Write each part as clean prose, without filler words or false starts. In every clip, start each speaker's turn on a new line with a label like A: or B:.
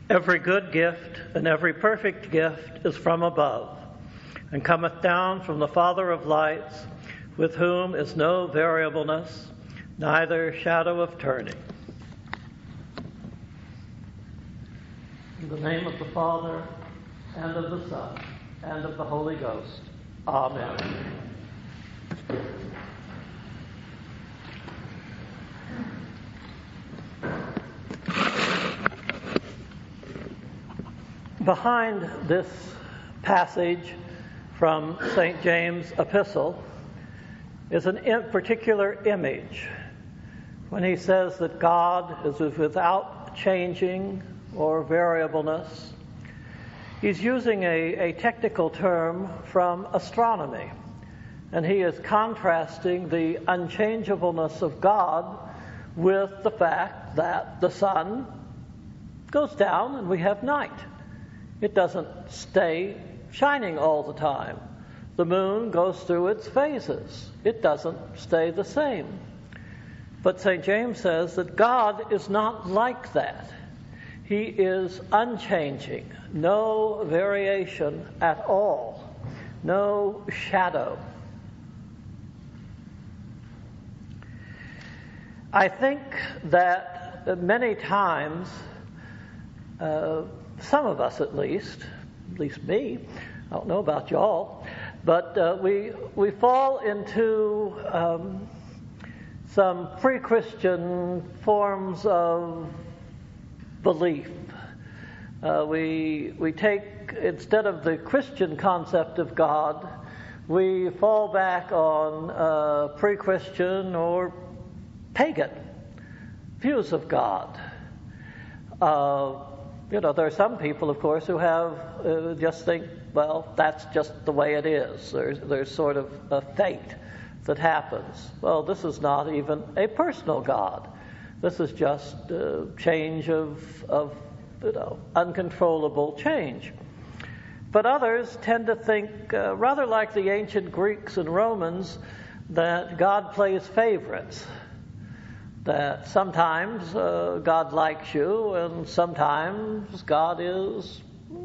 A: Every good gift and every perfect gift is from above, and cometh down from the Father of lights, with whom is no variableness, neither shadow of turning. In the name of the Father, and of the Son, and of the Holy Ghost. Amen. Behind this passage from St. James' epistle is a particular image when he says that God is without changing or variableness. He's using a technical term from astronomy, and he is contrasting the unchangeableness of God with the fact that the sun goes down and we have night. It doesn't stay shining all the time. The moon goes through its phases. It doesn't stay the same. But St. James says that God is not like that. He is unchanging, no variation at all, no shadow. I think that many times, some of us at least me, I don't know about y'all, but we fall into some pre-Christian forms of belief. We take, instead of the Christian concept of God, we fall back on pre-Christian or pagan views of God. There are some people, of course, who have just think, well, that's just the way it is. There's sort of a fate that happens. Well, this is not even a personal God. This is just a change of uncontrollable change. But others tend to think, rather like the ancient Greeks and Romans, that God plays favorites. That sometimes God likes you, and sometimes God is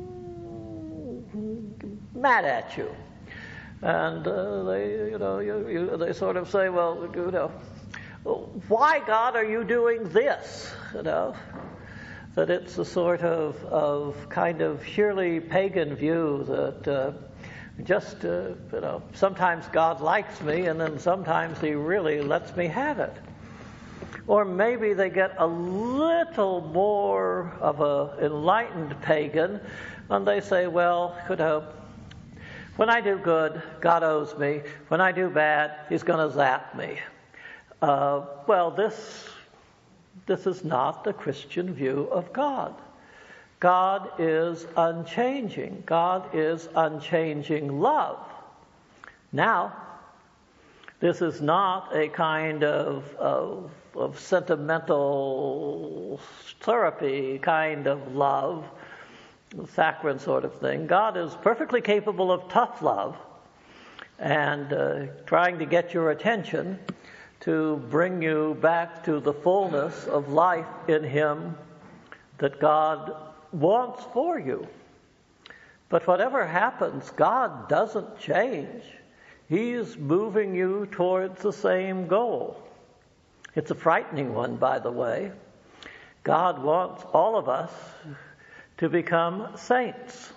A: mad at you, and they sort of say, well, why God are you doing this? That it's a sort of kind of sheerly pagan view that sometimes God likes me, and then sometimes He really lets me have it. Or maybe they get a little more of an enlightened pagan, and they say, well, when I do good, God owes me. When I do bad, He's going to zap me. Well, this is not the Christian view of God. God is unchanging. God is unchanging love. Now, this is not a kind of sentimental therapy kind of love, saccharine sort of thing. God is perfectly capable of tough love and trying to get your attention to bring you back to the fullness of life in Him that God wants for you. But whatever happens, God doesn't change. He's moving you towards the same goal. It's a frightening one, by the way. God wants all of us to become saints.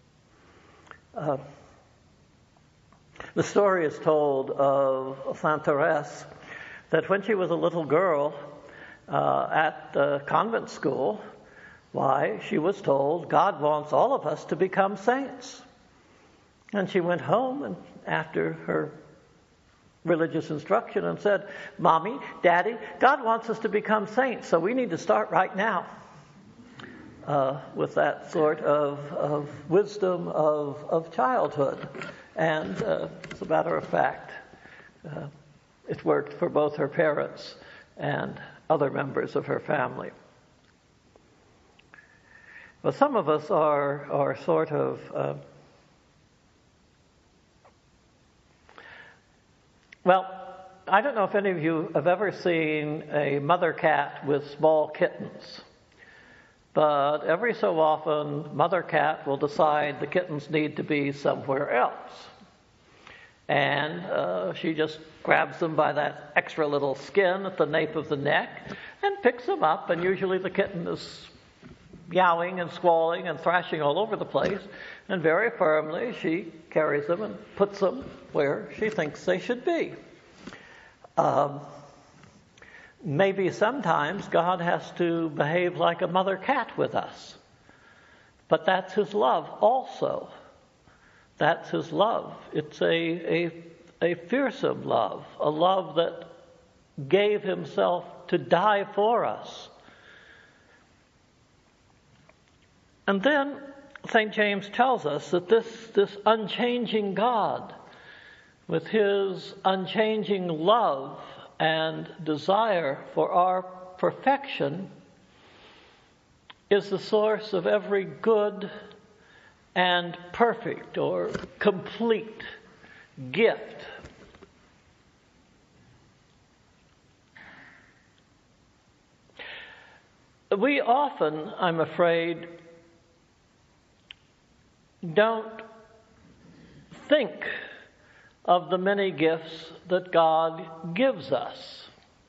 A: The story is told of Saint Therese that when she was a little girl at the convent school, she was told God wants all of us to become saints. And she went home and after her religious instruction and said, Mommy, Daddy, God wants us to become saints, so we need to start right now. With that sort of wisdom of childhood. And as a matter of fact, it worked for both her parents and other members of her family. Well, some of us are sort of I don't know if any of you have ever seen a mother cat with small kittens. But every so often, mother cat will decide the kittens need to be somewhere else. And she just grabs them by that extra little skin at the nape of the neck and picks them up, and usually the kitten is yowling and squalling and thrashing all over the place, and very firmly she carries them and puts them where she thinks they should be. Maybe sometimes God has to behave like a mother cat with us, but that's His love also. That's His love. It's a fearsome love, a love that gave Himself to die for us. And then St. James tells us that this unchanging God, with His unchanging love and desire for our perfection, is the source of every good and perfect or complete gift. We often, I'm afraid, don't think of the many gifts that God gives us.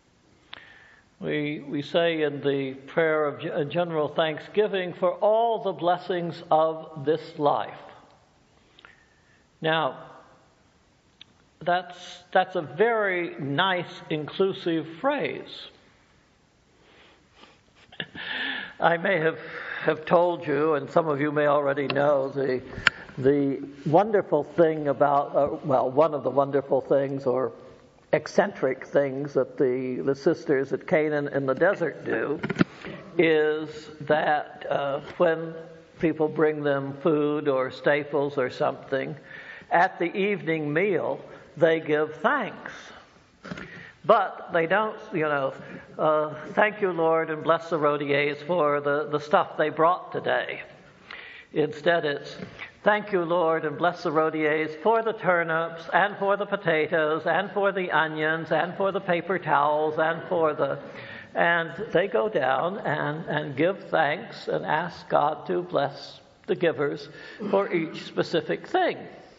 A: We say in the prayer of general thanksgiving for all the blessings of this life. Now, that's a very nice, inclusive phrase. I may have told you, and some of you may already know, the wonderful thing about, one of the wonderful things or eccentric things that the sisters at Canaan in the desert do is that when people bring them food or staples or something, at the evening meal, they give thanks. But they don't, thank you, Lord, and bless the Rodiers for the stuff they brought today. Instead, it's, thank you, Lord, and bless the Rodiers for the turnips, and for the potatoes, and for the onions, and for the paper towels, and they go down and give thanks and ask God to bless the givers for each specific thing.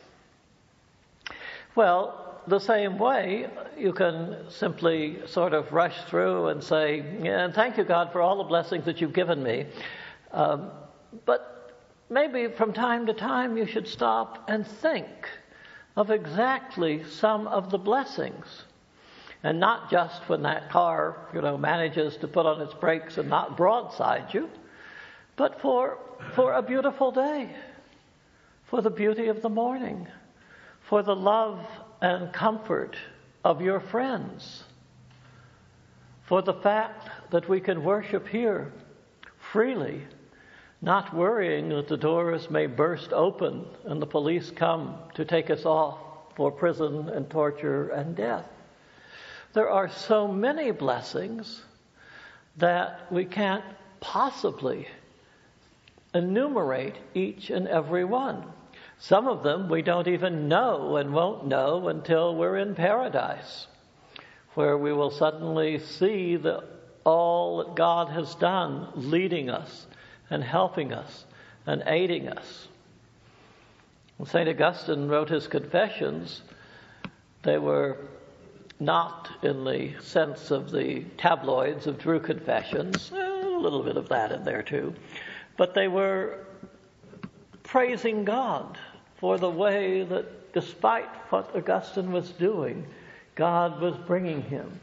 A: Well, the same way, you can simply sort of rush through and say, yeah, thank you, God, for all the blessings that you've given me. But maybe from time to time you should stop and think of exactly some of the blessings. And not just when that car, manages to put on its brakes and not broadside you, but for a beautiful day, for the beauty of the morning, for the love and comfort of your friends, for the fact that we can worship here freely, not worrying that the doors may burst open and the police come to take us off for prison and torture and death. There are so many blessings that we can't possibly enumerate each and every one. Some of them we don't even know and won't know until we're in paradise, where we will suddenly see all that God has done, leading us and helping us and aiding us. When St. Augustine wrote his Confessions, they were not in the sense of the tabloids of Drew Confessions, a little bit of that in there too, but they were praising God for the way that despite what Augustine was doing, God was bringing him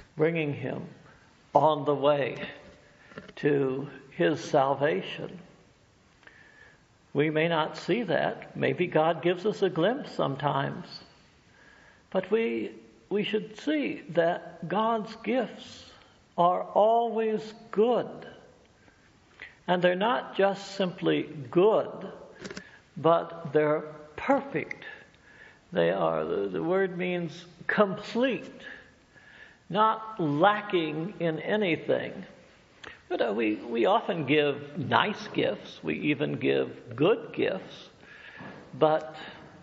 A: on the way to his salvation. We may not see that. Maybe God gives us a glimpse sometimes. But we should see that God's gifts are always good. And they're not just simply good, but they're perfect. They are, the word means complete, not lacking in anything. But we often give nice gifts. We even give good gifts. But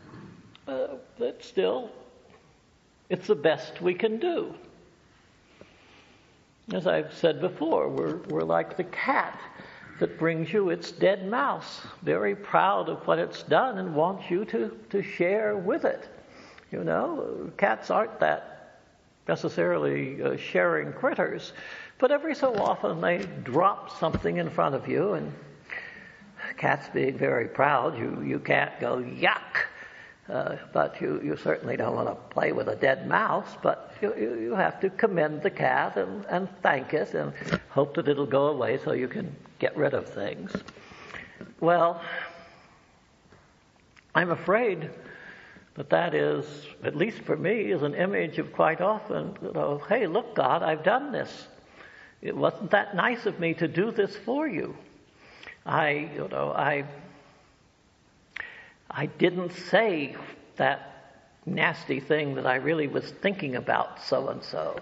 A: still, it's the best we can do. As I've said before, we're like the cat that brings you its dead mouse, very proud of what it's done and wants you to share with it. You know, cats aren't that necessarily sharing critters, but every so often they drop something in front of you, and cats being very proud, you can't go yuck, but you certainly don't want to play with a dead mouse, but you have to commend the cat and thank it and hope that it'll go away so you can get rid of things. Well, I'm afraid that is, at least for me, is an image of quite often, hey, look, God, I've done this. It wasn't that nice of me to do this for you. I didn't say that nasty thing that I really was thinking about so and so.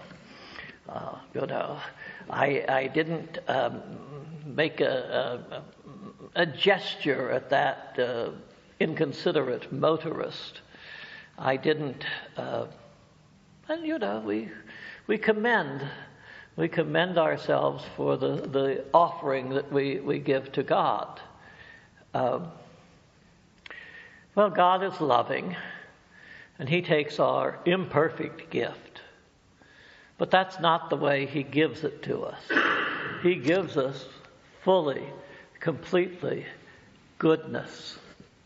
A: I didn't make a gesture at that inconsiderate motorist. I didn't, and we commend ourselves for the offering that we give to God. Well, God is loving, and He takes our imperfect gift. But that's not the way He gives it to us. He gives us fully, completely goodness.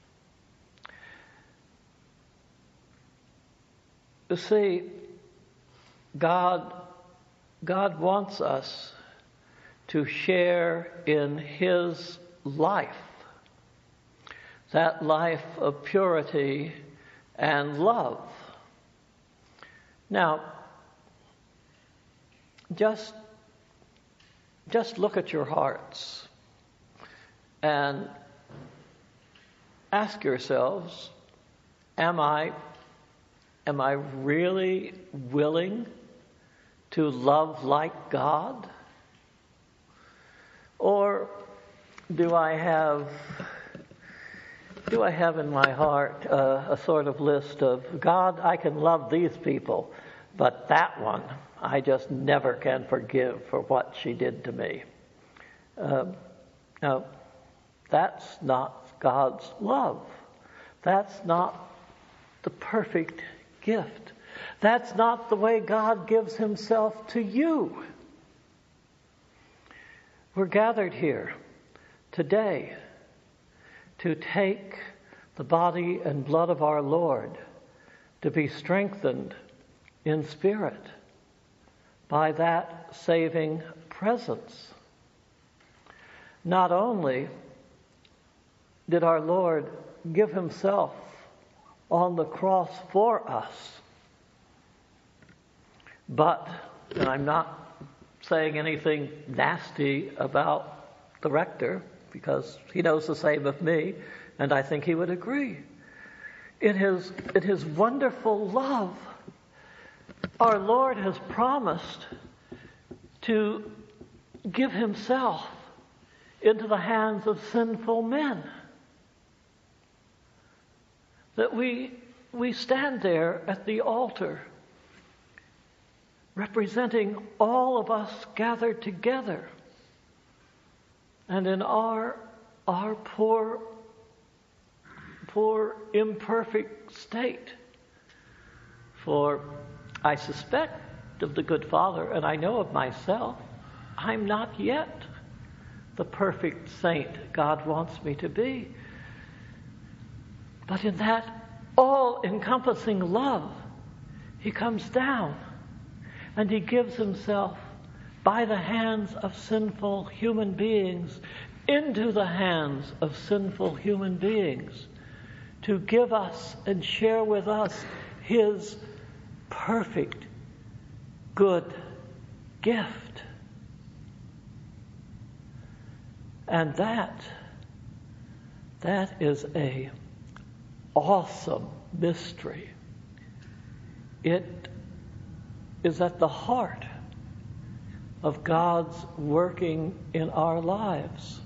A: You see, God wants us to share in His life, that life of purity and love. Now, just look at your hearts and ask yourselves, am I really willing to love like God? Or do I have in my heart a sort of list of, God, I can love these people, but that one I just never can forgive for what she did to me? No, that's not God's love. That's not the perfect gift. That's not the way God gives Himself to you. We're gathered here today to take the body and blood of our Lord, to be strengthened in spirit by that saving presence. Not only did our Lord give Himself on the cross for us, but, and I'm not saying anything nasty about the rector, because he knows the same of me, and I think he would agree. In his wonderful love, our Lord has promised to give Himself into the hands of sinful men. That we stand there at the altar, representing all of us gathered together, and in our poor imperfect state. For I suspect of the good Father, and I know of myself, I'm not yet the perfect saint God wants me to be. But in that all-encompassing love, He comes down and He gives Himself by the hands of sinful human beings into the hands of sinful human beings to give us and share with us His perfect, good gift. And that is a awesome mystery. It is at the heart of God's working in our lives.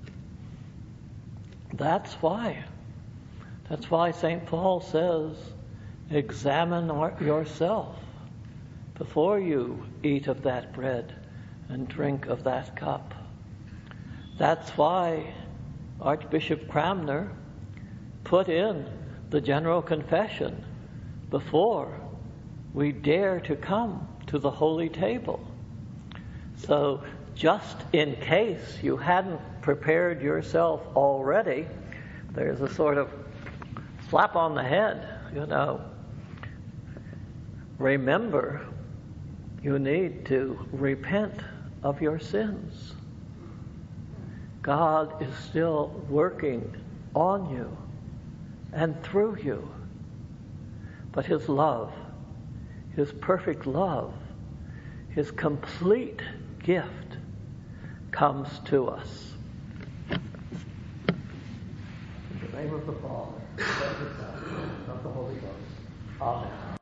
A: That's why St. Paul says, examine yourself before you eat of that bread and drink of that cup. That's why Archbishop Cranmer put in the general confession before we dare to come to the holy table. So just in case you hadn't prepared yourself already, there's a sort of slap on the head, Remember, you need to repent of your sins. God is still working on you and through you. But His love, His perfect love, His complete gift comes to us. In the name of the Father, and of the Son, and of the Holy Ghost. Amen.